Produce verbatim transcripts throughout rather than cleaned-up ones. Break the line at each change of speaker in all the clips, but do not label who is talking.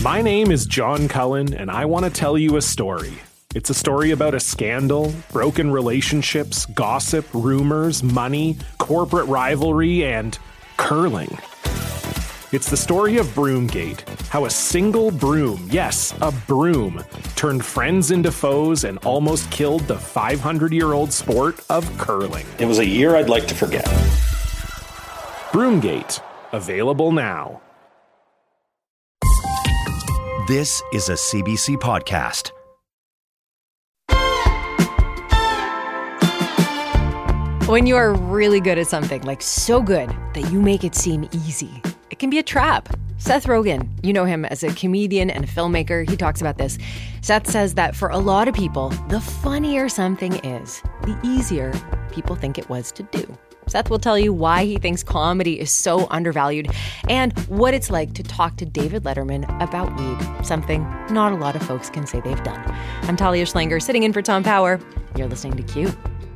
My name is John Cullen, and I want to tell you a story. It's a story about a scandal, broken relationships, gossip, rumors, money, corporate rivalry, and curling. It's the story of Broomgate, how a single broom, yes, a broom, turned friends into foes and almost killed the five hundred year old sport of curling.
It was a year I'd like to forget.
Broomgate, available now.
This is a C B C podcast.
When you are really good at something, like so good that you make it seem easy, it can be a trap. Seth Rogen, you know him as a comedian and a filmmaker. He talks about this. Seth says that for a lot of people, the funnier something is, the easier people think it was to do. Seth will tell you why he thinks comedy is so undervalued and what it's like to talk to David Letterman about weed, something not a lot of folks can say they've done. I'm Talia Schlanger, sitting in for Tom Power. You're listening to Q.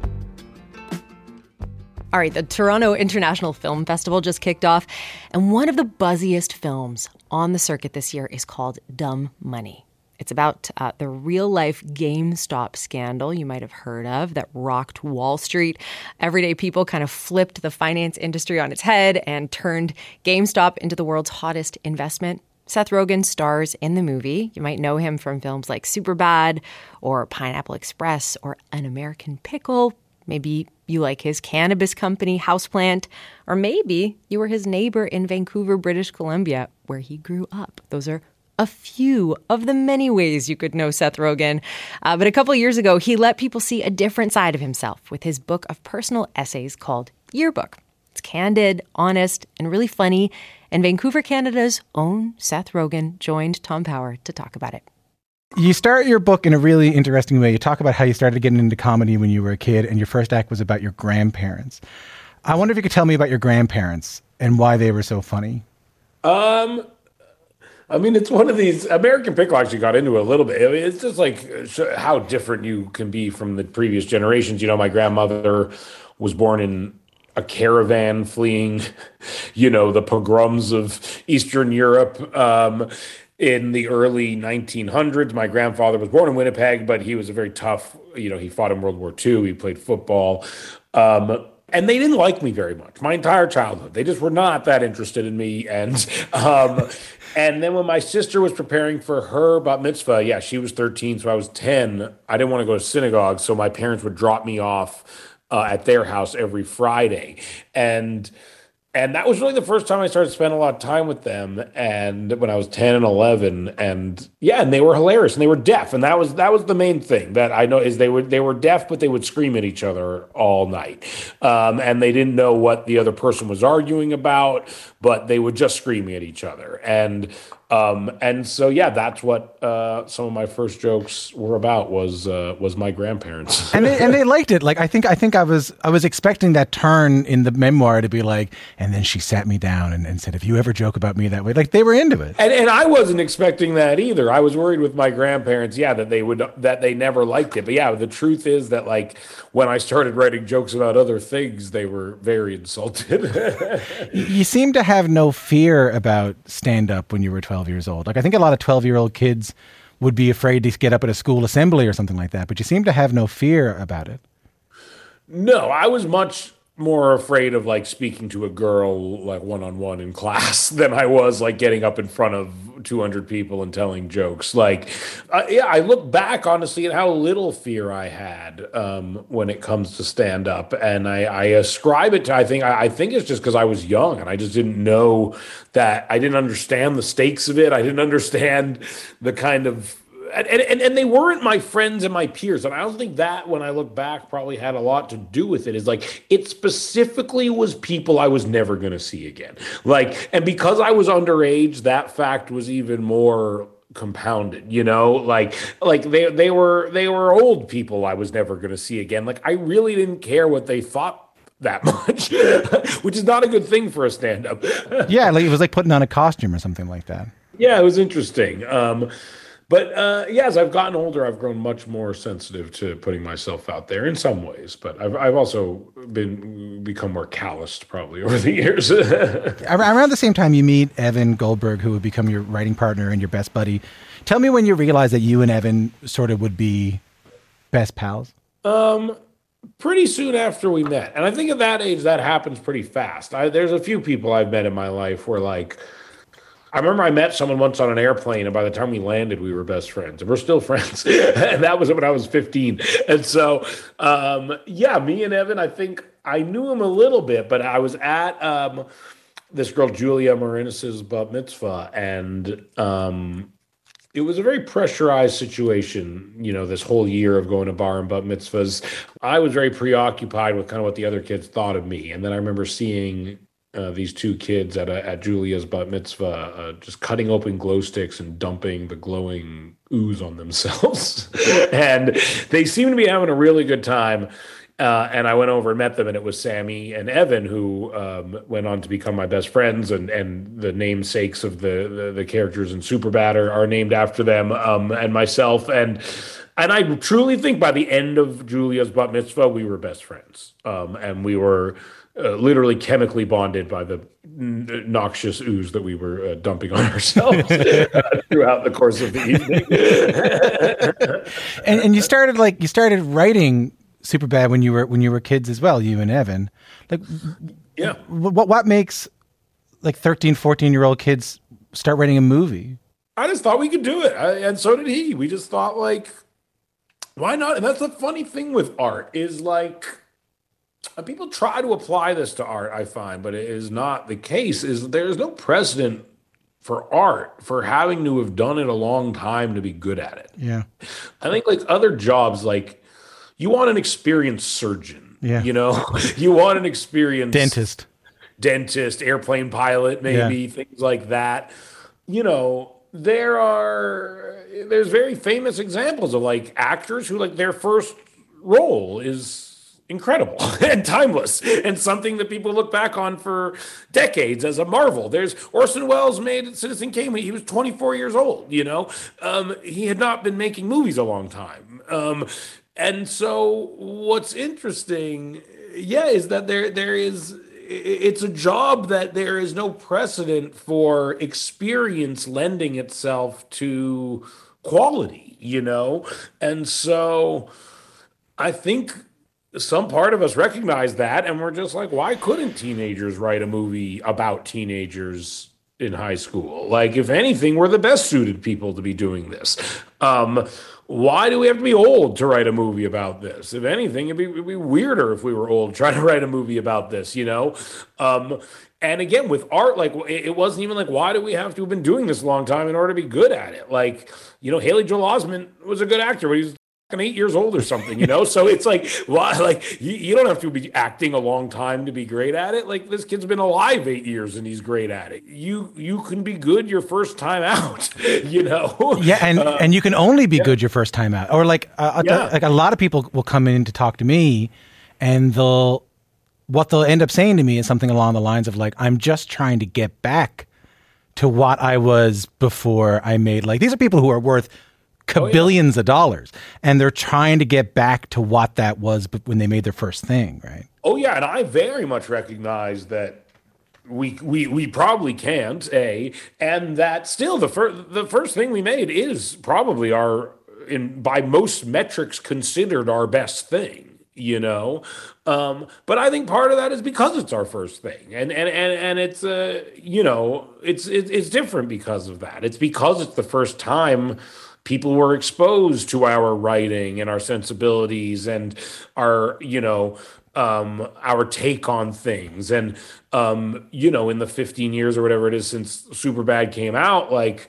All right, the Toronto International Film Festival just kicked off, and one of the buzziest films on the circuit this year is called Dumb Money. It's about uh, the real-life GameStop scandal you might have heard of that rocked Wall Street. Everyday people kind of flipped the finance industry on its head and turned GameStop into the world's hottest investment. Seth Rogen stars in the movie. You might know him from films like Superbad or Pineapple Express or An American Pickle. Maybe you like his cannabis company, Houseplant, or maybe you were his neighbor in Vancouver, British Columbia, where he grew up. Those are a few of the many ways you could know Seth Rogen. Uh, but a couple years ago, he let people see a different side of himself with his book of personal essays called Yearbook. It's candid, honest, and really funny. And Vancouver, Canada's own Seth Rogen joined Tom Power to talk about it.
You start your book in a really interesting way. You talk about how you started getting into comedy when you were a kid, and your first act was about your grandparents. I wonder if you could tell me about your grandparents and why they were so funny.
Um, I mean, it's one of these. American Pickle actually got into it a little bit. I mean, it's just like how different you can be from the previous generations. You know, my grandmother was born in a caravan fleeing, you know, the pogroms of Eastern Europe. Um, In the early nineteen hundreds, my grandfather was born in Winnipeg, but he was a very tough, you know, he fought in World War Two. He played football. Um, and they didn't like me very much my entire childhood. They just were not that interested in me. And um, and then when my sister was preparing for her bat mitzvah, yeah, she was thirteen, so I was ten. I didn't want to go to synagogue, so my parents would drop me off uh, at their house every Friday. And And that was really the first time I started spending a lot of time with them. And when I was ten and eleven, and yeah, and they were hilarious and they were deaf. And that was, that was the main thing that I know is they were, they were deaf, but they would scream at each other all night. Um, and they didn't know what the other person was arguing about, but they would just scream at each other. And, um, and so, yeah, that's what, uh, some of my first jokes were about was, uh, was my grandparents.
and they, and they liked it. Like, I think, I think I was, I was expecting that turn in the memoir to be like, and then she sat me down and, and said, if you ever joke about me that way, like they were into it.
And, and I wasn't expecting that either. I was worried with my grandparents, yeah, that they would, that they never liked it. But yeah, the truth is that like when I started writing jokes about other things, they were very insulted.
You seem to have no fear about stand-up when you were twelve years old. Like I think a lot of twelve-year-old kids would be afraid to get up at a school assembly or something like that, but you seem to have no fear about it.
No, I was much more afraid of like speaking to a girl like one-on-one in class than I was like getting up in front of two hundred people and telling jokes. Like, uh, yeah, I look back honestly at how little fear I had um, when it comes to stand up. And I, I ascribe it to, I think, I, I think it's just because I was young and I just didn't know that I didn't understand the stakes of it. I didn't understand the kind of, And, and and they weren't my friends and my peers. And I don't think that, when I look back, probably had a lot to do with it. Is like, it specifically was people I was never going to see again. Like, and because I was underage, that fact was even more compounded, you know, like, like they, they were, they were old people I was never going to see again. Like, I really didn't care what they thought that much, which is not a good thing for a stand-up.
Yeah. Like it was like putting on a costume or something like that.
Yeah, it was interesting. Um, But uh, yeah, as I've gotten older, I've grown much more sensitive to putting myself out there in some ways. But I've I've also been become more calloused probably over the years.
Around the same time, you meet Evan Goldberg, who would become your writing partner and your best buddy. Tell me when you realized that you and Evan sort of would be best pals.
Um, pretty soon after we met, and I think at that age that happens pretty fast. I, there's a few people I've met in my life where like. I remember I met someone once on an airplane, and by the time we landed, we were best friends, and we're still friends. And that was when I was fifteen. And so, um, yeah, me and Evan, I think I knew him a little bit, but I was at um, this girl, Julia Marinis's bat mitzvah, and um, it was a very pressurized situation, you know, this whole year of going to bar and bat mitzvahs. I was very preoccupied with kind of what the other kids thought of me. And then I remember seeing Uh, these two kids at a, at Julia's bat mitzvah, uh, just cutting open glow sticks and dumping the glowing ooze on themselves. And they seemed to be having a really good time. Uh, and I went over and met them, and it was Sammy and Evan, who um, went on to become my best friends, and, and the namesakes of the, the, the characters in Superbad are, are named after them, um, and myself. And and I truly think by the end of Julia's bat mitzvah, we were best friends. Um, and we were Uh, literally chemically bonded by the n- noxious ooze that we were uh, dumping on ourselves uh, throughout the course of the evening.
and and you started like you started writing Superbad when you were when you were kids as well, you and Evan. Like,
yeah,
what what makes like thirteen, fourteen year old kids start writing a movie?
I just thought we could do it, I, and so did he. We just thought like, why not? And that's the funny thing with art is like. People try to apply this to art, I find, but it is not the case. Is there is no precedent for art for having to have done it a long time to be good at it.
Yeah.
I think like other jobs, like you want an experienced surgeon,
yeah.
you know, you want an experienced
dentist,
dentist, airplane pilot, maybe yeah. things like that. You know, there are, there's very famous examples of like actors who like their first role is incredible and timeless and something that people look back on for decades as a marvel. There's Orson Welles made Citizen Kane when he was twenty-four years old, you know, um, he had not been making movies a long time. Um, and so what's interesting, yeah, is that there, there is, it's a job that there is no precedent for experience lending itself to quality, you know? And so I think some part of us recognize that, and we're just like, why couldn't teenagers write a movie about teenagers in high school? Like, if anything, we're the best suited people to be doing this. Um, why do we have to be old to write a movie about this? If anything, it'd be, it'd be weirder if we were old trying to write a movie about this, you know? Um, and again, with art, like, it wasn't even like, why do we have to have been doing this a long time in order to be good at it? Like, you know, Haley Joel Osment was a good actor, but he was eight years old or something, you know? So it's like, why, like, you, you don't have to be acting a long time to be great at it. Like, this kid's been alive eight years and he's great at it. You you can be good your first time out, you know?
Yeah, and, uh, and you can only be
yeah.
good your first time out. Or like, uh,
yeah.
like a lot of people will come in to talk to me, and they'll, what they'll end up saying to me is something along the lines of like, I'm just trying to get back to what I was before I made, like, these are people who are worth billions oh, yeah. of dollars, and they're trying to get back to what that was when they made their first thing, right?
Oh yeah, and I very much recognize that we we we probably can't, a and that still the first the first thing we made is probably our, in by most metrics, considered our best thing, you know. Um, but I think part of that is because it's our first thing, and and and and it's uh you know it's it, it's different because of that. It's because it's the first time people were exposed to our writing and our sensibilities and our, you know, um, our take on things. And, um, you know, in the fifteen years or whatever it is since Superbad came out, like,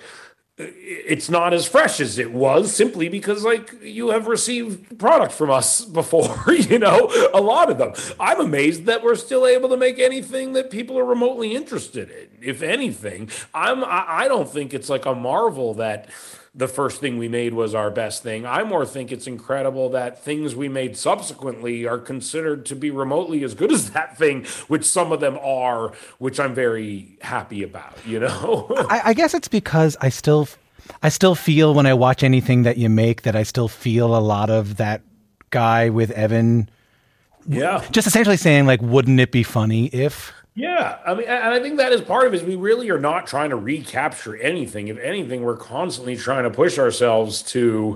it's not as fresh as it was simply because, like, you have received product from us before, you know, a lot of them. I'm amazed that we're still able to make anything that people are remotely interested in. If anything, I'm, I, I don't think it's like a marvel that the first thing we made was our best thing. I more think it's incredible that things we made subsequently are considered to be remotely as good as that thing, which some of them are, which I'm very happy about, you know?
I, I guess it's because I still, I still feel when I watch anything that you make that I still feel a lot of that guy with Evan.
Yeah.
Just essentially saying, like, wouldn't it be funny if?
Yeah. I mean, and I think that is part of it. Is we really are not trying to recapture anything. If anything, we're constantly trying to push ourselves to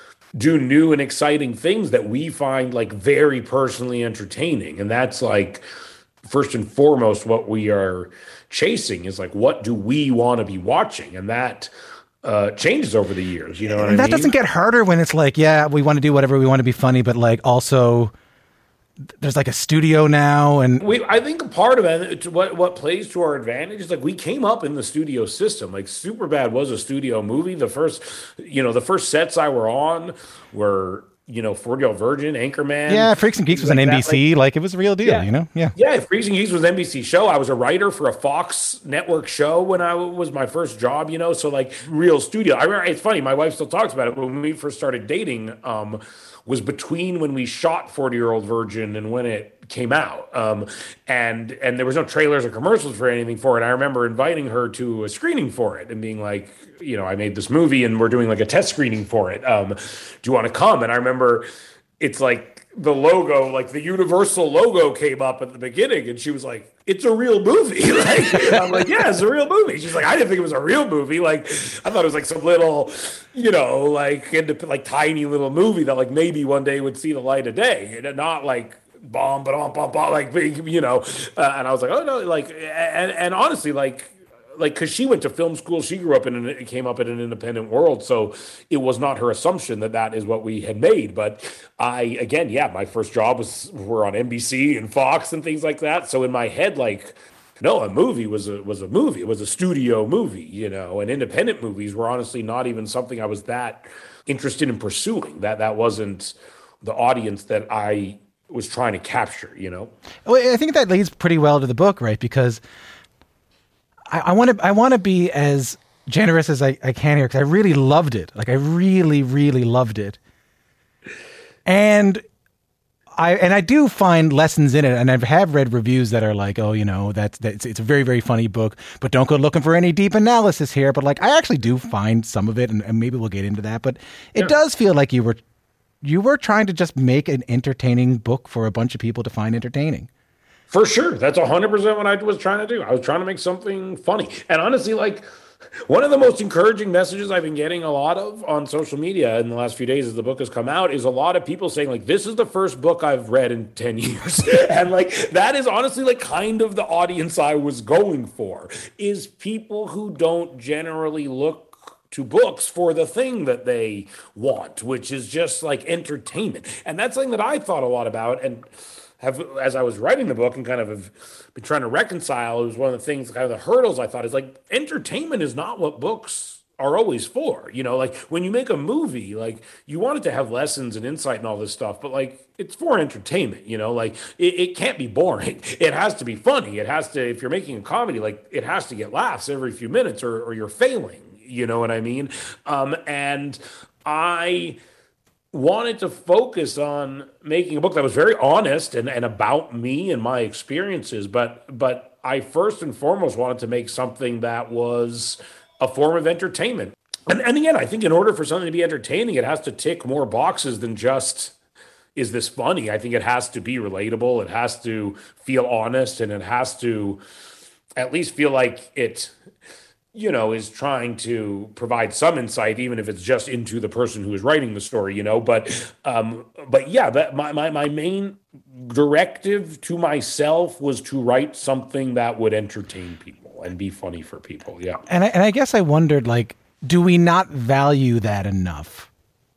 do new and exciting things that we find like very personally entertaining. And that's like, first and foremost, what we are chasing is like, what do we want to be watching? And that uh, changes over the years. You know what
and
I
that
mean?
doesn't get harder when it's like, yeah, we want to do whatever we want to be funny, but like also there's like a studio now. And
we, I think a part of it, what, what plays to our advantage is like we came up in the studio system. Like Superbad was a studio movie. The first, you know, the first sets I were on were, you know, forty-year-old Virgin, Anchorman.
Yeah, Freaks and Geeks was
like
an
that,
N B C.
like,
like it was a real deal,
yeah.
you know? Yeah.
Yeah, Freaks and Geeks was an N B C show. I was a writer for a Fox network show when I was my first job, you know? So like real studio. I remember, it's funny, my wife still talks about it. When we first started dating, um, was between when we shot forty-year-old Virgin and when it came out. Um, and and there was no trailers or commercials for anything for it. I remember inviting her to a screening for it and being like, you know, I made this movie and we're doing like a test screening for it. Um, do you want to come? And I remember it's like the logo, like the Universal logo came up at the beginning and she was like, it's a real movie. Like, I'm like, yeah, it's a real movie. She's like, I didn't think it was a real movie. Like, I thought it was like some little, you know, like, indep- like tiny little movie that like maybe one day would see the light of day and not like bomb, bomb, bomb, bomb, like, you know, uh, and I was like, oh no, like, and, and honestly, like, like, because she went to film school, she grew up in and came up in an independent world, so it was not her assumption that that is what we had made. But I, again, yeah, my first job was were on N B C and Fox and things like that. So in my head, like, no, a movie was a was a movie. It was a studio movie, you know. And independent movies were honestly not even something I was that interested in pursuing. That that wasn't the audience that I was trying to capture, you know.
Well, I think that leads pretty well to the book, right? Because I want to I want to be as generous as I, I can here because I really loved it. Like I really, really loved it. And I and I do find lessons in it. And I have read reviews that are like, oh, you know, that's, that's it's a very, very funny book, but don't go looking for any deep analysis here. But like I actually do find some of it, and, and maybe we'll get into that. But it yeah. does feel like you were you were trying to just make an entertaining book for a bunch of people to find entertaining.
For sure. That's one hundred percent what I was trying to do. I was trying to make something funny. And honestly, like, one of the most encouraging messages I've been getting a lot of on social media in the last few days as the book has come out is a lot of people saying, like, this is the first book I've read in ten years. And, like, that is honestly, like, kind of the audience I was going for, is people who don't generally look to books for the thing that they want, which is just, like, entertainment. And that's something that I thought a lot about. And have, as I was writing the book and kind of have been trying to reconcile, it was one of the things, kind of the hurdles I thought is like, entertainment is not what books are always for. You know, like when you make a movie, like you want it to have lessons and insight and all this stuff, but like it's for entertainment, you know, like it, it can't be boring. It has to be funny. It has to, if you're making a comedy, like it has to get laughs every few minutes or, or you're failing, you know what I mean? Um, and I wanted to focus on making a book that was very honest and, and about me and my experiences. But, but I first and foremost wanted to make something that was a form of entertainment. And, and again, I think in order for something to be entertaining, it has to tick more boxes than just, is this funny? I think it has to be relatable. It has to feel honest, and it has to at least feel like it, you know, is trying to provide some insight, even if it's just into the person who is writing the story, you know. But, um, but yeah, that my, my, my main directive to myself was to write something that would entertain people and be funny for people. Yeah.
And I, and I guess I wondered, like, do we not value that enough?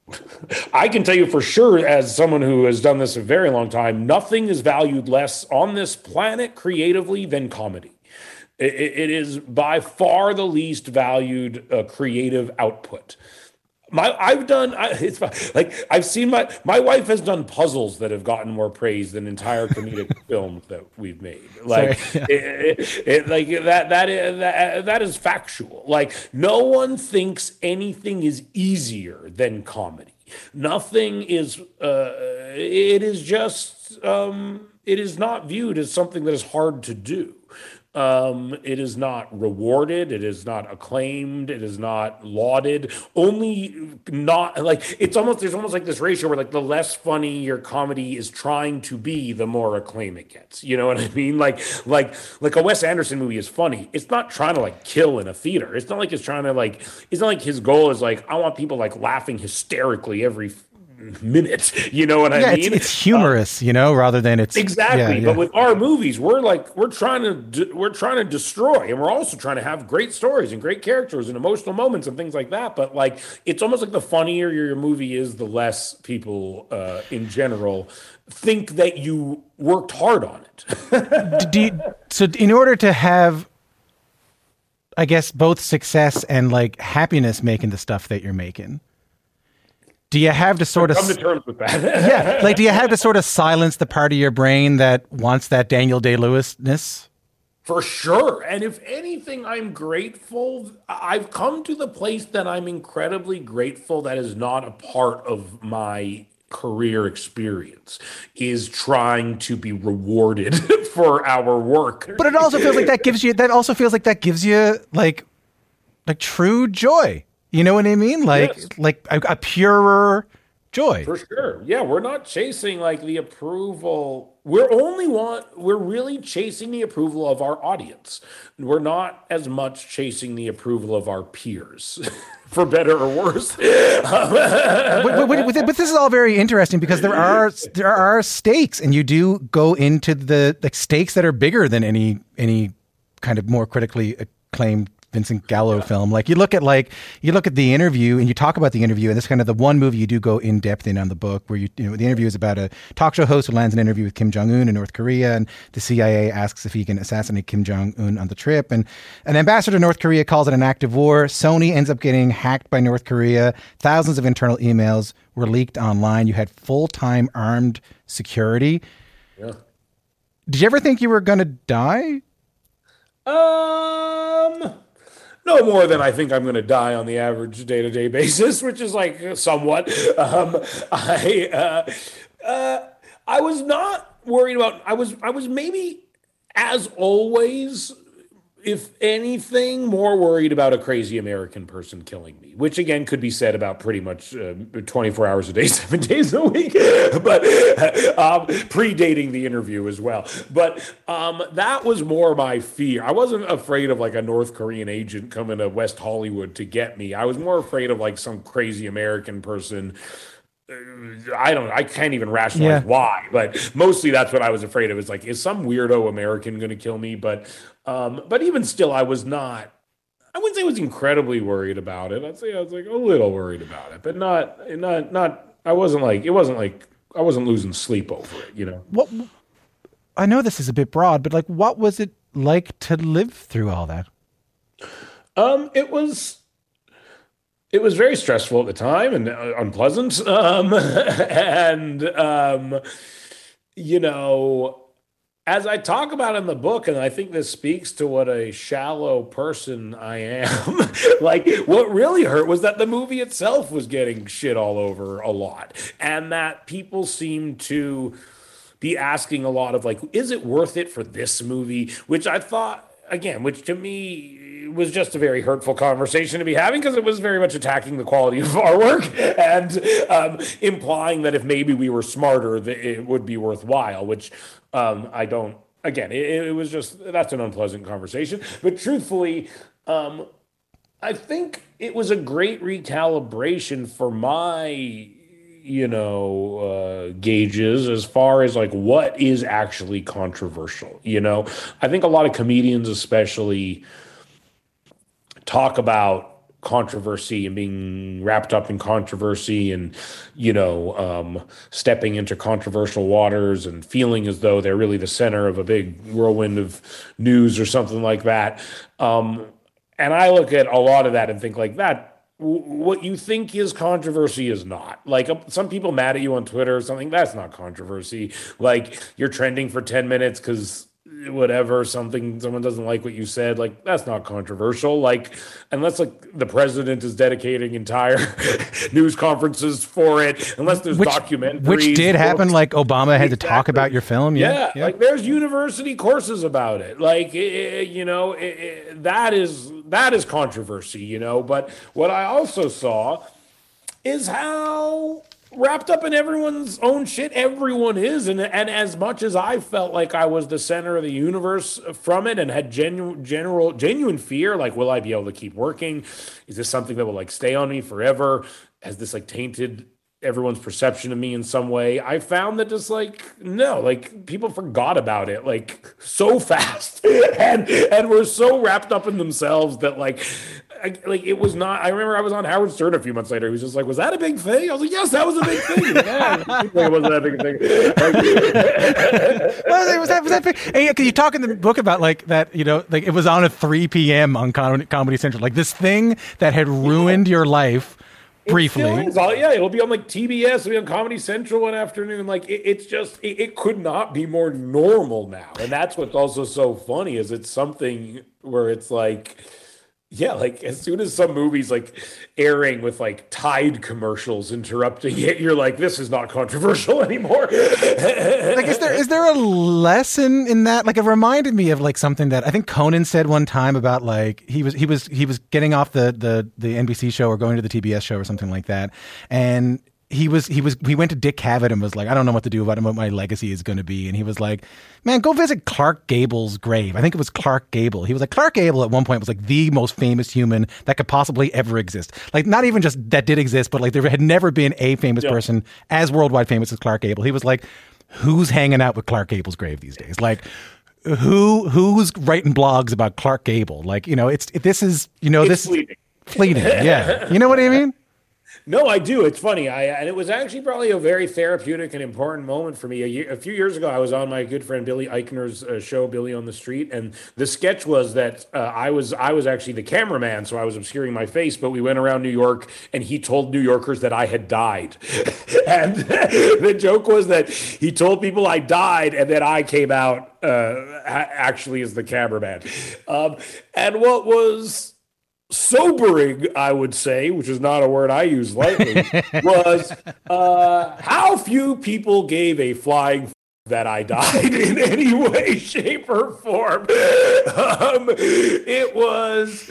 I can tell you for sure, as someone who has done this a very long time, nothing is valued less on this planet creatively than comedy. It, it is by far the least valued uh, creative output. My, I've done, I, it's like, I've seen my, my wife has done puzzles that have gotten more praise than entire comedic films that we've made. Like, Sorry, yeah. it, it, it, like that, that is, that, that is factual. Like, no one thinks anything is easier than comedy. Nothing is, uh, it is just, um, it is not viewed as something that is hard to do. Um, it is not rewarded. It is not acclaimed. It is not lauded. Only not like it's almost there's almost like this ratio where like the less funny your comedy is trying to be, the more acclaim it gets. You know what I mean? Like like like a Wes Anderson movie is funny. It's not trying to like kill in a theater. It's not like it's trying to like it's not like his goal is like I want people like laughing hysterically every minute. You know what
yeah,
I mean?
It's, it's humorous, uh, you know, rather than it's
exactly.
Yeah, yeah.
But with our movies, we're like we're trying to de- we're trying to destroy, and we're also trying to have great stories and great characters and emotional moments and things like that. But like, it's almost like the funnier your movie is, the less people uh, in general think that you worked hard on it.
Do you, so, in order to have, I guess, both success and like happiness making the stuff that you're making, do you have to sort of
come to terms with that?
yeah, like do you have to sort of silence the part of your brain that wants that Daniel Day-Lewisness?
For sure. And if anything, I'm grateful. I've come to the place that I'm incredibly grateful that is not a part of my career experience, is trying to be rewarded for our work.
But it also feels like that gives you that also feels like that gives you like like true joy. You know what I mean? Like,
yes.
like a, a purer joy.
For sure. Yeah, we're not chasing like the approval. We're only want we're really chasing the approval of our audience. We're not as much chasing the approval of our peers, for better or worse.
but, but, but, but this is all very interesting because there are there are stakes, and you do go into the like stakes that are bigger than any any kind of more critically acclaimed Vincent Gallo yeah. film. Like you look at like you look at The Interview, and you talk about The Interview, and this kind of the one movie you do go in depth in on the book, where you you know The Interview is about a talk show host who lands an interview with Kim Jong-un in North Korea, and the C I A asks if he can assassinate Kim Jong-un on the trip, and an ambassador to North Korea calls it an act of war. Sony ends up getting hacked by North Korea. Thousands of internal emails were leaked online. You had full-time armed security.
Yeah.
Did you ever think you were going to die?
Um... No more than I think I'm going to die on the average day-to-day basis, which is like somewhat. Um, I uh, uh, I was not worried about. I was I was maybe, as always, if anything, more worried about a crazy American person killing me, which again could be said about pretty much uh, twenty-four hours a day, seven days a week, but um, predating The Interview as well. But um, that was more my fear. I wasn't afraid of like a North Korean agent coming to West Hollywood to get me. I was more afraid of like some crazy American person. I don't I can't even rationalize yeah. why, but mostly that's what I was afraid of. Is like, is some weirdo American going to kill me? But, um, but even still, I was not, I wouldn't say I was incredibly worried about it. I'd say I was like a little worried about it, but not, not, not, I wasn't like, it wasn't like, I wasn't losing sleep over it, you know?
What, I know this is a bit broad, but like, what was it like to live through all that?
Um, it was, It was very stressful at the time and uh, unpleasant. Um, and, um, you know, as I talk about in the book, and I think this speaks to what a shallow person I am, like what really hurt was that the movie itself was getting shit all over a lot. And that people seemed to be asking a lot of like, is it worth it for this movie? Which I thought, again, which to me was just a very hurtful conversation to be having, because it was very much attacking the quality of our work and um, implying that if maybe we were smarter, that it would be worthwhile, which um, I don't, again, it, it was just, that's an unpleasant conversation. But truthfully, um, I think it was a great recalibration for my, you know, uh, gauges as far as like what is actually controversial. You know, I think a lot of comedians especially talk about controversy and being wrapped up in controversy and, you know, um, stepping into controversial waters and feeling as though they're really the center of a big whirlwind of news or something like that. Um, and I look at a lot of that and think like that, w- what you think is controversy is not. Like uh, some people mad at you on Twitter or something, that's not controversy. Like you're trending for ten minutes because whatever, something, someone doesn't like what you said, like that's not controversial. Like, unless like the president is dedicating entire news conferences for it, unless there's
which,
documentaries.
Which did happen, like Obama had
exactly.
to talk about your film. Yeah,
yeah,
yeah.
like there's university courses about it. Like, it, you know, it, it, that is, that is controversy, you know. But what I also saw is how wrapped up in everyone's own shit everyone is, and and as much as I felt like I was the center of the universe from it and had genuine general genuine fear, like, will I be able to keep working? Is this something that will like stay on me forever? Has this like tainted everyone's perception of me in some way? I found that just like, no, like people forgot about it like so fast and and were so wrapped up in themselves that like I, like it was not. I remember I was on Howard Stern a few months later. He was just like, "Was that a big thing?" I was like, "Yes, that was a big thing." Yeah, it wasn't that big a thing.
was, was that was that big? And yeah, 'cause you talk in the book about like that, you know, like it was on at three p.m. on Com- Comedy Central, like this thing that had ruined your life briefly.
It still is. Yeah, it'll be on like T B S, it'll be on Comedy Central one afternoon. Like it, it's just, it, it could not be more normal now. And that's what's also so funny is it's something where it's like, yeah, like as soon as some movie's like airing with like Tide commercials interrupting it, you're like, this is not controversial anymore.
Like, is there is there a lesson in that? Like, it reminded me of like something that I think Conan said one time about like he was he was he was getting off the the the N B C show or going to the T B S show or something like that, and he was he was he went to Dick Cavett and was like, I don't know what to do about him, what my legacy is going to be, and he was like, man, go visit Clark Gable's grave. I think it was Clark Gable. He was like, Clark Gable at one point was like the most famous human that could possibly ever exist. Like, not even just that did exist, but like there had never been a famous yeah. person as worldwide famous as Clark Gable. He was like, who's hanging out with Clark Gable's grave these days? Like, who who's writing blogs about Clark Gable? Like, you know, it's this is you know
it's
this
fleeting.
fleeting. Yeah, you know what I mean.
No, I do. It's funny. I and it was actually probably a very therapeutic and important moment for me. A, year, a few years ago, I was on my good friend Billy Eichner's uh, show, Billy on the Street, and the sketch was that uh, I was I was actually the cameraman, so I was obscuring my face. But we went around New York, and he told New Yorkers that I had died. And the joke was that he told people I died, and then I came out uh, actually as the cameraman. Um, and what was sobering, I would say, which is not a word I use lightly, was uh, how few people gave a flying f- that I died in any way, shape, or form. Um, it was,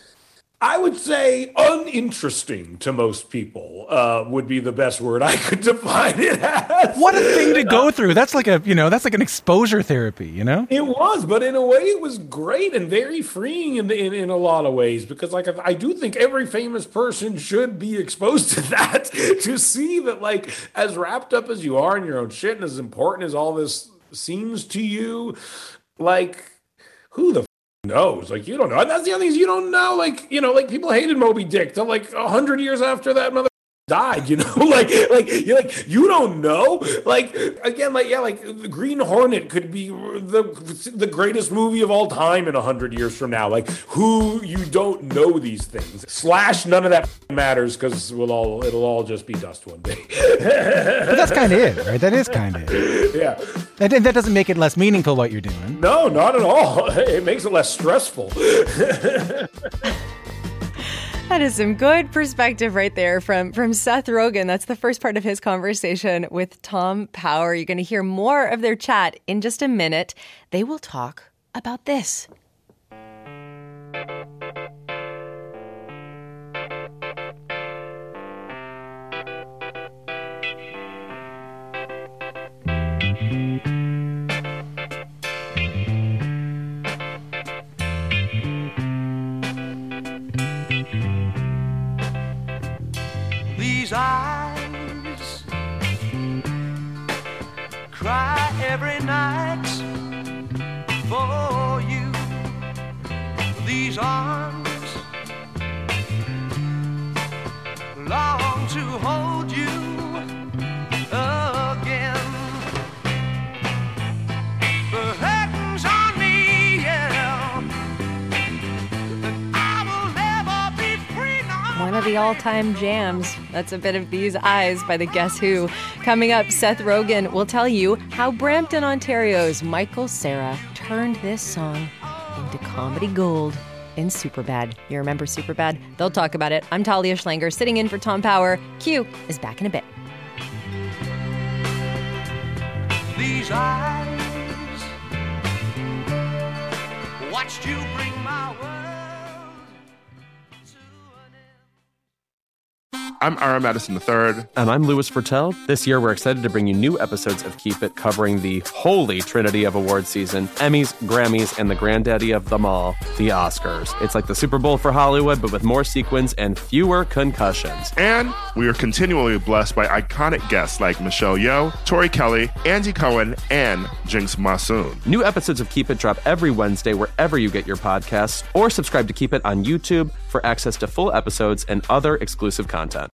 I would say, uninteresting to most people uh, would be the best word I could define it as.
What a thing to go through. That's like a, you know, that's like an exposure therapy, you know?
It was, but in a way it was great and very freeing in, in, in a lot of ways, because like I do think every famous person should be exposed to that, to see that like as wrapped up as you are in your own shit and as important as all this seems to you, like who the knows? Like, you don't know. And that's the other thing is you don't know. Like, you know, like people hated Moby Dick till like a hundred years after that mother died, you know, like, like you're like, you don't know. Like, again, like, yeah, like the Green Hornet could be the the greatest movie of all time in a hundred years from now. Like, who you don't know these things. Slash, none of that matters because we'll all it'll all just be dust one day.
But that's kind of it, right? That is kind of it.
Yeah.
And that doesn't make it less meaningful what you're doing.
No, not at all. It makes it less stressful.
That is some good perspective right there from, from Seth Rogen. That's the first part of his conversation with Tom Power. You're going to hear more of their chat in just a minute. They will talk about this.
These eyes cry every night for you. These arms long to hold you again. The curtains on me, yeah. I will never be free. No.
One of the all-time jams. That's a bit of These Eyes by the Guess Who. Coming up, Seth Rogen will tell you how Brampton, Ontario's Michael Cera turned this song into comedy gold in Superbad. You remember Superbad? They'll talk about it. I'm Talia Schlanger, sitting in for Tom Power. Q is back in a bit.
These eyes watched you bring my world to an end.
I'm Ira Madison the third.
And I'm Louis Fertel. This year, we're excited to bring you new episodes of Keep It, covering the holy trinity of award season, Emmys, Grammys, and the granddaddy of them all, the Oscars. It's like the Super Bowl for Hollywood, but with more sequins and fewer concussions.
And we are continually blessed by iconic guests like Michelle Yeoh, Tori Kelly, Andy Cohen, and Jinx Monsoon.
New episodes of Keep It drop every Wednesday wherever you get your podcasts, or subscribe to Keep It on YouTube for access to full episodes and other exclusive content.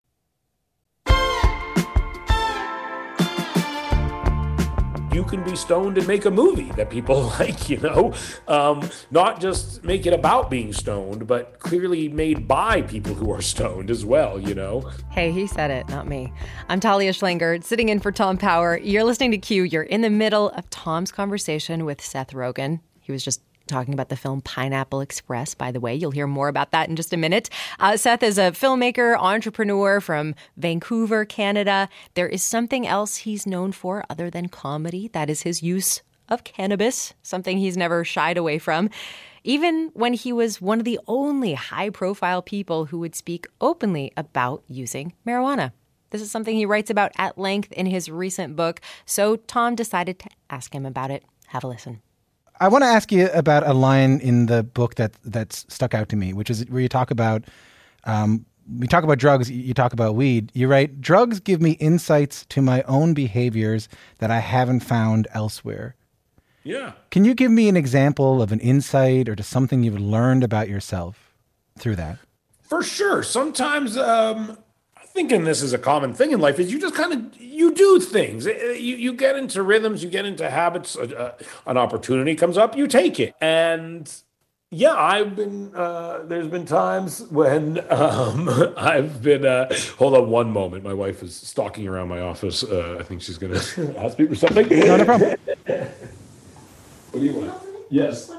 You can be stoned and make a movie that people like, you know, um, not just make it about being stoned, but clearly made by people who are stoned as well, you know.
Hey, he said it, not me. I'm Talia Schlanger, sitting in for Tom Power. You're listening to Q. You're in the middle of Tom's conversation with Seth Rogen. He was just talking about the film Pineapple Express, by the way. You'll hear more about that in just a minute. Uh, Seth is a filmmaker, entrepreneur from Vancouver, Canada. There is something else he's known for other than comedy. That is his use of cannabis, something he's never shied away from, even when he was one of the only high-profile people who would speak openly about using marijuana. This is something he writes about at length in his recent book, so Tom decided to ask him about it. Have a listen.
I want to ask you about a line in the book that that's stuck out to me, which is where you talk about, um, we talk about drugs, you talk about weed. You write, drugs give me insights to my own behaviors that I haven't found elsewhere.
Yeah.
Can you give me an example of an insight or to something you've learned about yourself through that?
For sure. Sometimes, um, thinking this is a common thing in life, is you just kind of, you do things. You, you get into rhythms, you get into habits, uh, an opportunity comes up, you take it. And yeah, I've been, uh, there's been times when um, I've been, uh, hold on one moment. My wife is stalking around my office. Uh, I think she's going to ask me for something.
No, no problem.
What do you want? Yes.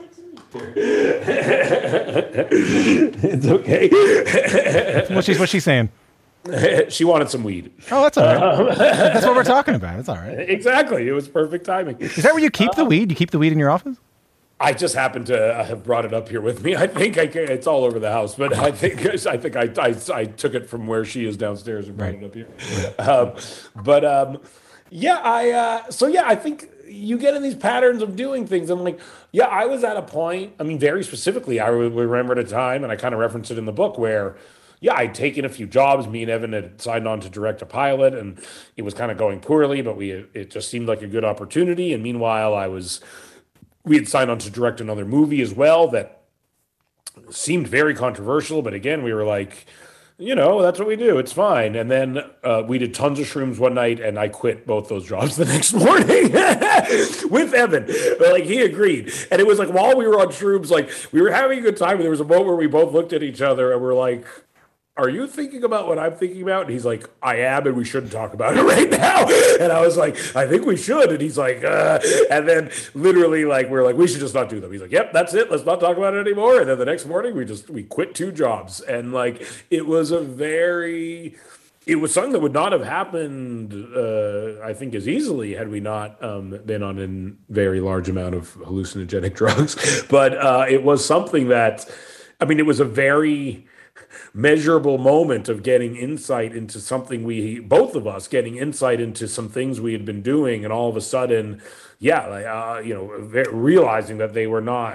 It's okay.
What's she, what's she saying?
She wanted some weed.
Oh, that's all right. Um, that's what we're talking about. It's all right.
Exactly. It was perfect timing.
Is that where you keep the weed? You keep the weed in your office?
I just happened to have brought it up here with me. I think I can, it's all over the house, but I think I think I, I, I took it from where she is downstairs and brought right. it up here. Um, but um, yeah, I uh, so yeah, I think you get in these patterns of doing things. And like, yeah, I was at a point. I mean, very specifically, I remember at a time, and I kind of referenced it in the book where. Yeah, I'd taken a few jobs. Me and Evan had signed on to direct a pilot, and it was kind of going poorly, but we it just seemed like a good opportunity. And meanwhile, I was we had signed on to direct another movie as well that seemed very controversial. But again, we were like, you know, that's what we do. It's fine. And then uh, we did tons of shrooms one night, and I quit both those jobs the next morning with Evan. But, like, he agreed. And it was like while we were on shrooms, like we were having a good time. And there was a moment where we both looked at each other and we're like, are you thinking about what I'm thinking about? And he's like, I am, and we shouldn't talk about it right now. And I was like, I think we should. And he's like, uh, and then literally like, we're like, we should just not do them. He's like, yep, that's it. Let's not talk about it anymore. And then the next morning we just, we quit two jobs. And like, it was a very, it was something that would not have happened, uh, I think, as easily had we not um, been on a very large amount of hallucinogenic drugs. But uh, it was something that, I mean, it was a very measurable moment of getting insight into something we, both of us getting insight into some things we had been doing. And all of a sudden, yeah, like, uh, you know, realizing that they were not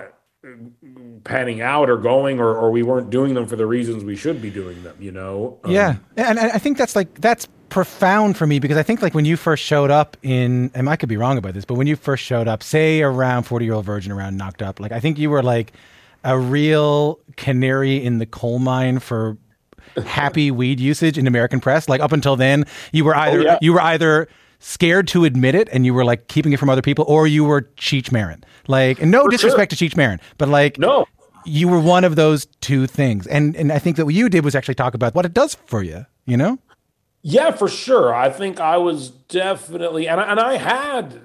panning out or going, or, or we weren't doing them for the reasons we should be doing them, you know? Um,
yeah. And I think that's like, that's profound for me, because I think like when you first showed up in, and I could be wrong about this, but when you first showed up, say around forty Year Old Virgin, around Knocked Up, like I think you were like a real canary in the coal mine for happy weed usage in American press. Like up until then, you were either, oh, yeah. you were either scared to admit it and you were like keeping it from other people, or you were Cheech Marin. Like, and no for disrespect sure. to Cheech Marin, but like,
no,
you were one of those two things. And, and I think that what you did was actually talk about what it does for you, you know?
Yeah, for sure. I think I was definitely, and I, and I had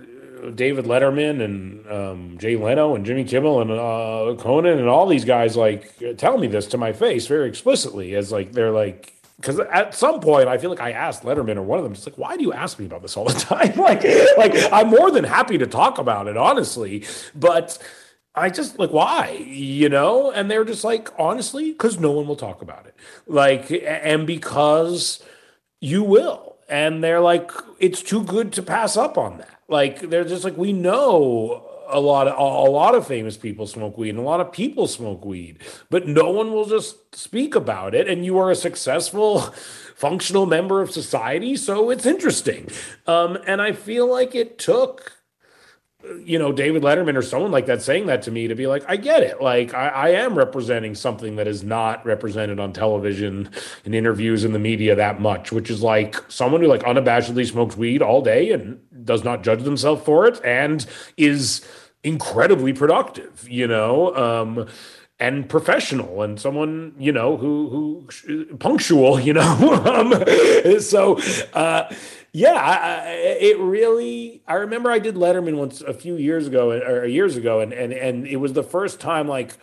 David Letterman and um, Jay Leno and Jimmy Kimmel and uh, Conan and all these guys like tell me this to my face very explicitly as like they're like, because at some point I feel like I asked Letterman or one of them just like, why do you ask me about this all the time? like like I'm more than happy to talk about it, honestly, but I just like, why, you know? And they're just like, honestly, because no one will talk about it, like, and because you will. And they're like, it's too good to pass up on that. Like, they're just like, we know a lot of a lot of famous people smoke weed, and a lot of people smoke weed, but no one will just speak about it. And you are a successful, functional member of society, so it's interesting. Um, and I feel like it took, you know, David Letterman or someone like that saying that to me to be like, I get it. Like, I, I am representing something that is not represented on television, in interviews, in the media that much, which is like someone who like unabashedly smokes weed all day and does not judge themselves for it and is incredibly productive, you know, um, and professional, and someone, you know, who, who punctual, you know. um, so, uh, Yeah, I, I, it really, I remember I did Letterman once a few years ago, or years ago, and, and, and it was the first time, like,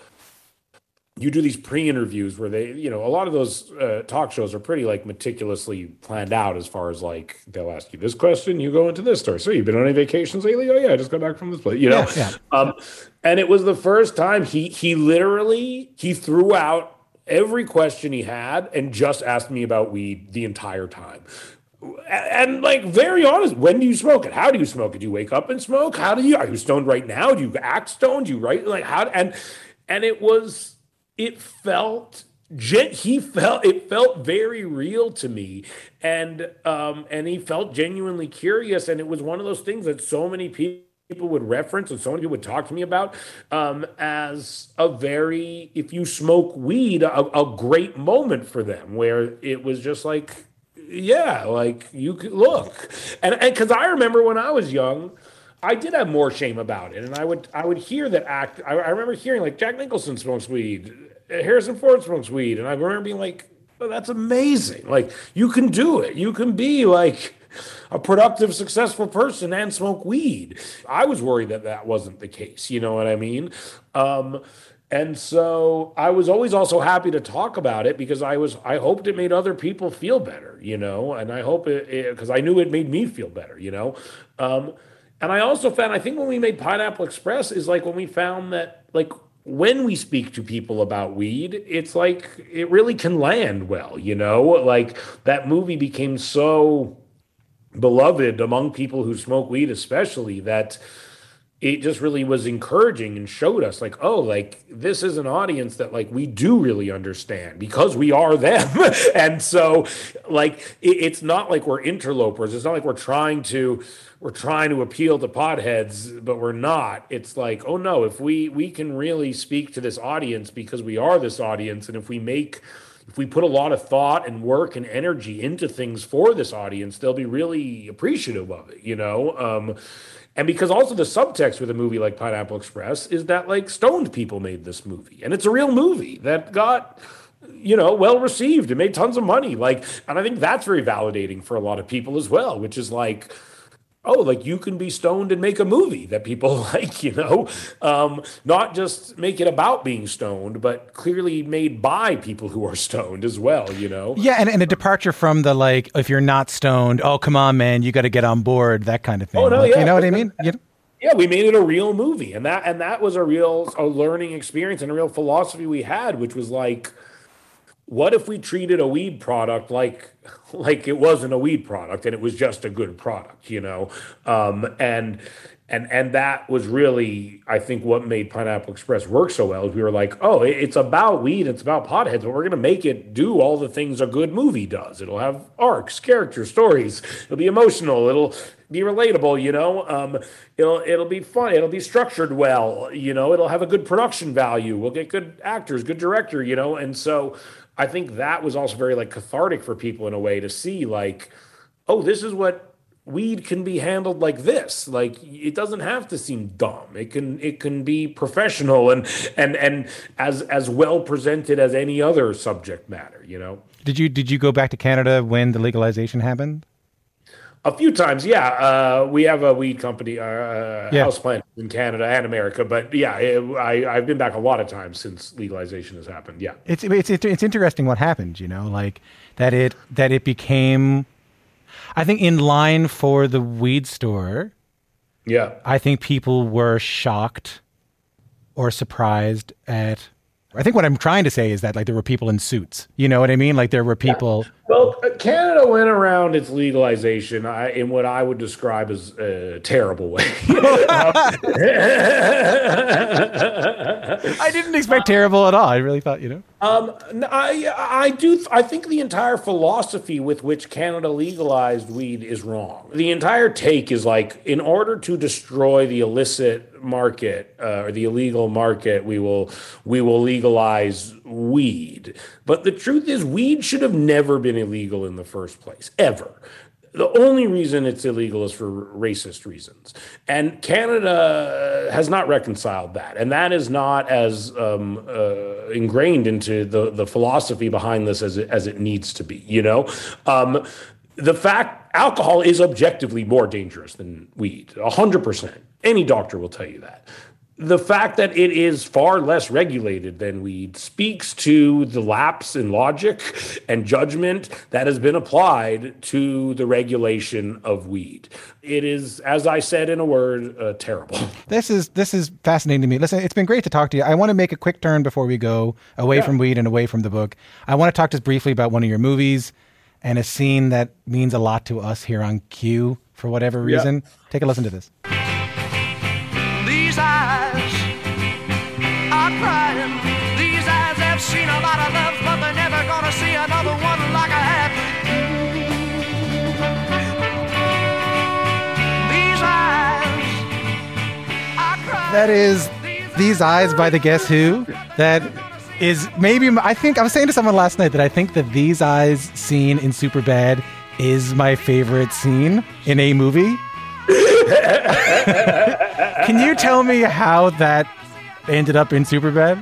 you do these pre-interviews where they, you know, a lot of those uh, talk shows are pretty, like, meticulously planned out as far as, like, they'll ask you this question, you go into this story. So, you've been on any vacations lately? Oh, yeah, I just got back from this place, you know?
Yeah, yeah.
Um, and it was the first time he he literally, he threw out every question he had and just asked me about weed the entire time. And like, very honest, when do you smoke it? How do you smoke it? Do you wake up and smoke? How do you, are you stoned right now? Do you act stoned? Do you write like how, and, and it was, it felt, he felt, it felt very real to me. And, um, and he felt genuinely curious. And it was one of those things that so many people people would reference and so many people would talk to me about um, as a very, if you smoke weed, a, a great moment for them, where it was just like, yeah, like you could look. And because I remember when I was young, I did have more shame about it. And I would I would hear that act. I, I remember hearing like Jack Nicholson smokes weed, Harrison Ford smokes weed. And I remember being like, oh, that's amazing. Like, you can do it. You can be like a productive, successful person and smoke weed. I was worried that that wasn't the case. You know what I mean? Um, And so I was always also happy to talk about it because I was, I hoped it made other people feel better, you know, and I hope it, because I knew it made me feel better, you know. Um, and I also found, I think when we made Pineapple Express is like when we found that, like, when we speak to people about weed, it's like, it really can land well, you know, like that movie became so beloved among people who smoke weed, especially, that it just really was encouraging and showed us like, oh, like this is an audience that like we do really understand because we are them. And so like, it, it's not like we're interlopers. It's not like we're trying to, we're trying to appeal to potheads, but we're not. It's like, oh no, if we, we can really speak to this audience because we are this audience. And if we make, if we put a lot of thought and work and energy into things for this audience, they'll be really appreciative of it, you know? Um, And because also the subtext with a movie like Pineapple Express is that like stoned people made this movie, and it's a real movie that got, you know, well received and made tons of money. Like, and I think that's very validating for a lot of people as well, which is like, oh, like you can be stoned and make a movie that people like, you know, um, not just make it about being stoned, but clearly made by people who are stoned as well, you know?
Yeah. And, and a departure from the, like, if you're not stoned, oh, come on, man, you got to get on board, that kind of thing.
Oh, no,
like,
yeah.
You know what I mean? You know?
Yeah, we made it a real movie. And that, and that was a real a learning experience and a real philosophy we had, which was like, what if we treated a weed product like like it wasn't a weed product and it was just a good product, you know? Um, and and and that was really, I think, what made Pineapple Express work so well. Is we were like, oh, it's about weed, it's about potheads, but we're going to make it do all the things a good movie does. It'll have arcs, characters, stories. It'll be emotional. It'll be relatable, you know? Um, it'll it'll be fun. It'll be structured well, you know? It'll have a good production value. We'll get good actors, good director, you know? And so I think that was also very like cathartic for people in a way to see like, oh, this is what weed can be handled like this. Like, it doesn't have to seem dumb. It can it can be professional and and and as as well presented as any other subject matter, you know.
Did you did you go back to Canada when the legalization happened?
A few times, yeah. Uh, we have a weed company, uh,
Yeah.
houseplant in Canada and America, but yeah, it, I, I've been back a lot of times since legalization has happened. Yeah,
It's it's it's it's interesting what happened, you know, like that it that it became, I think, in line for the weed store.
yeah.
I think people were shocked or surprised at. I think what I'm trying to say is that like there were people in suits. You know what I mean? Like there were people.
Well, uh, Canada went around its legalization I, in what I would describe as a terrible way.
I didn't expect terrible at all. I really thought, you know.
Um, n- I I do I think the entire philosophy with which Canada legalized weed is wrong. The entire take is like, in order to destroy the illicit market uh, or the illegal market, we will we will legalize weed. But the truth is, weed should have never been illegal in the first place, ever. The only reason it's illegal is for racist reasons. And Canada has not reconciled that. And that is not as um, uh, ingrained into the, the philosophy behind this as it, as it needs to be, you know? Um, the fact alcohol is objectively more dangerous than weed, one hundred percent. Any doctor will tell you that. The fact that it is far less regulated than weed speaks to the lapse in logic and judgment that has been applied to the regulation of weed. It is, as I said in a word, uh, terrible.
This is this is fascinating to me. Listen, it's been great to talk to you. I want to make a quick turn before we go away
Yeah.
from weed and away from the book. I want to talk just briefly about one of your movies and a scene that means a lot to us here on Q for whatever
Yeah.
reason. Take a listen to this.
These eyes are crying. These eyes have seen a lot of love, but they're never gonna see another one like I have. These eyes are crying.
That is These Eyes by the Guess Who. That is maybe, I think, I was saying to someone last night that I think that These Eyes scene in Superbad is my favorite scene in a movie. Can you tell me how that ended up in Superbad?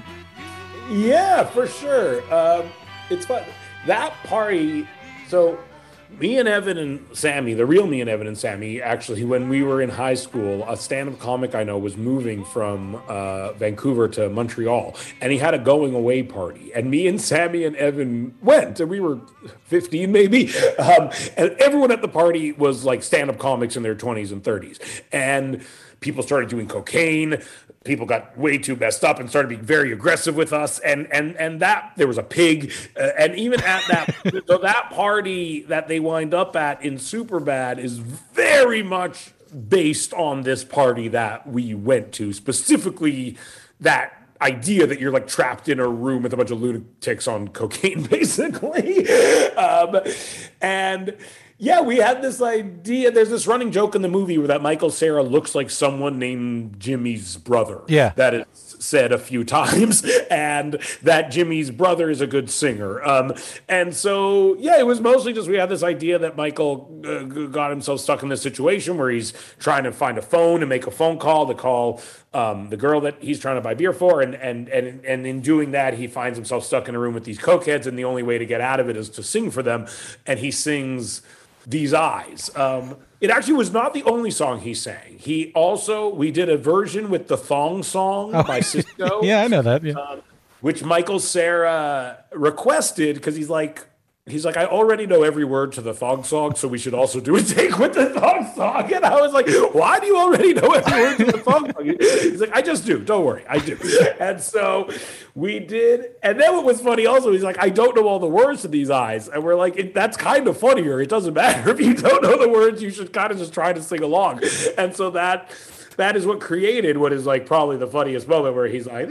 Yeah, for sure. Um, it's fun. That party, so me and Evan and Sammy, the real me and Evan and Sammy, actually, when we were in high school, a stand-up comic I know was moving from uh, Vancouver to Montreal, and he had a going-away party. And me and Sammy and Evan went, and we were fifteen maybe, um, and everyone at the party was like stand-up comics in their twenties and thirties. And people started doing cocaine. People got way too messed up and started being very aggressive with us. And and and that there was a pig. Uh, and even at that, so that party that they wind up at in Superbad is very much based on this party that we went to, specifically that idea that you're like trapped in a room with a bunch of lunatics on cocaine, basically. um, and yeah, we had this idea. There's this running joke in the movie where that Michael Cera looks like someone named Jimmy's brother.
Yeah.
That is said a few times, and that Jimmy's brother is a good singer. Um, and so, yeah, it was mostly just we had this idea that Michael uh, got himself stuck in this situation where he's trying to find a phone and make a phone call to call um, the girl that he's trying to buy beer for. And, and, and, and in doing that, he finds himself stuck in a room with these cokeheads, and the only way to get out of it is to sing for them. And he sings These Eyes. Um, it actually was not the only song he sang. He also, we did a version with the Thong Song
Oh.
by Cisco.
Yeah, I know that. Yeah.
um, which Michael Cera requested because he's like, he's like, I already know every word to the Thong Song, so we should also do a take with the Thong Song. And I was like, why do you already know every word to the Thong Song? He's like, I just do. Don't worry, I do. And so we did. And then what was funny also, he's like, I don't know all the words to These Eyes. And we're like, it, that's kind of funnier. It doesn't matter. If you don't know the words, you should kind of just try to sing along. And so that that is what created what is like probably the funniest moment where he's like,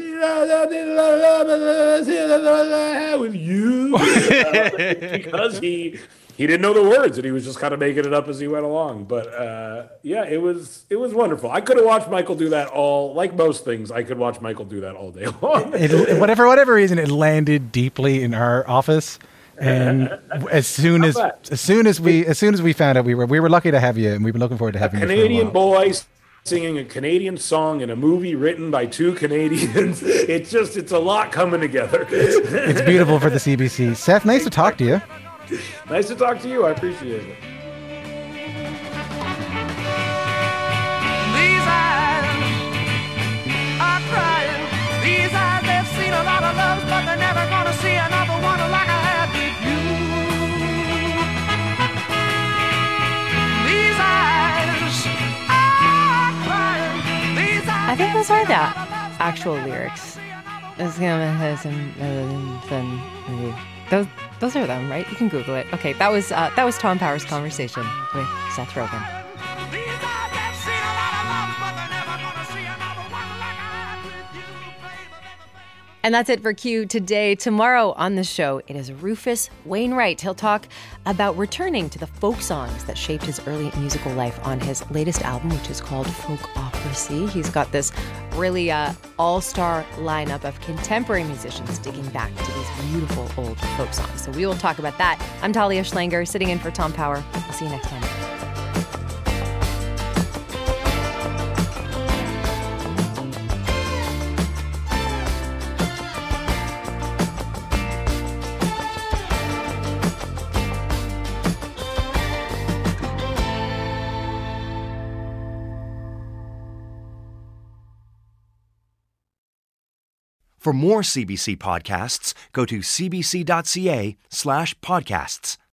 with you. Uh, because he he didn't know the words and he was just kind of making it up as he went along. But uh, yeah, it was it was wonderful. I could have watched Michael do that all, like most things, I could watch Michael do that all day long.
It, whatever, whatever reason, it landed deeply in our office. And as soon as as soon as we as soon as we found out, we were we were lucky to have you, and we've been looking forward to having you.
Canadian
for a while.
boy singing a Canadian song in a movie written by two Canadians. It's just, it's a lot coming together.
It's beautiful for the C B C. Seth, nice to talk to you.
Nice to talk to you. I appreciate it.
of loves, but they're never gonna see another one like I had with you. These eyes are crying. These eyes.
I think those are the actual lyrics. It's gonna have some, uh, some- Those, those are them, right? You can Google it. Okay, that was uh, that was Tom Power's conversation with Seth Rogen.
These eyes have seen a lot of love, but they're never gonna see another one like I had with you, baby.
And that's it for Q today. Tomorrow on the show, it is Rufus Wainwright. He'll talk about returning to the folk songs that shaped his early musical life on his latest album, which is called Folkocracy. He's got this really uh, all-star lineup of contemporary musicians digging back to these beautiful old folk songs. So we will talk about that. I'm Talia Schlanger, sitting in for Tom Power. I'll see you next time.
For more C B C podcasts, go to cbc.ca slash podcasts.